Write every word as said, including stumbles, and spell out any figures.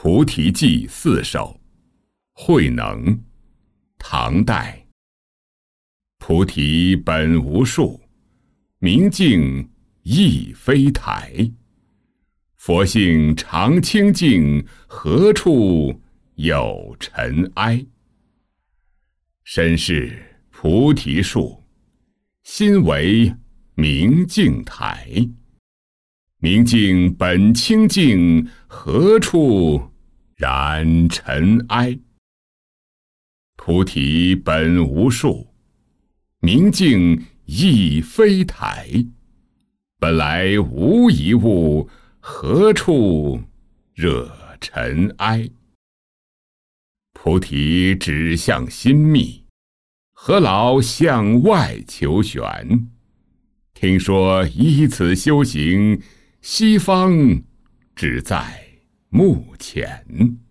菩提记四首，慧能，唐代。菩提本无树，明镜亦非台。佛性常清净，何处有尘埃？身是菩提树，心为明镜台。明镜本清净，何处染尘埃？菩提本无树，明镜亦非台。本来无一物，何处惹尘埃？菩提只向心密，何劳向外求玄？听说依此修行，西方只在目前。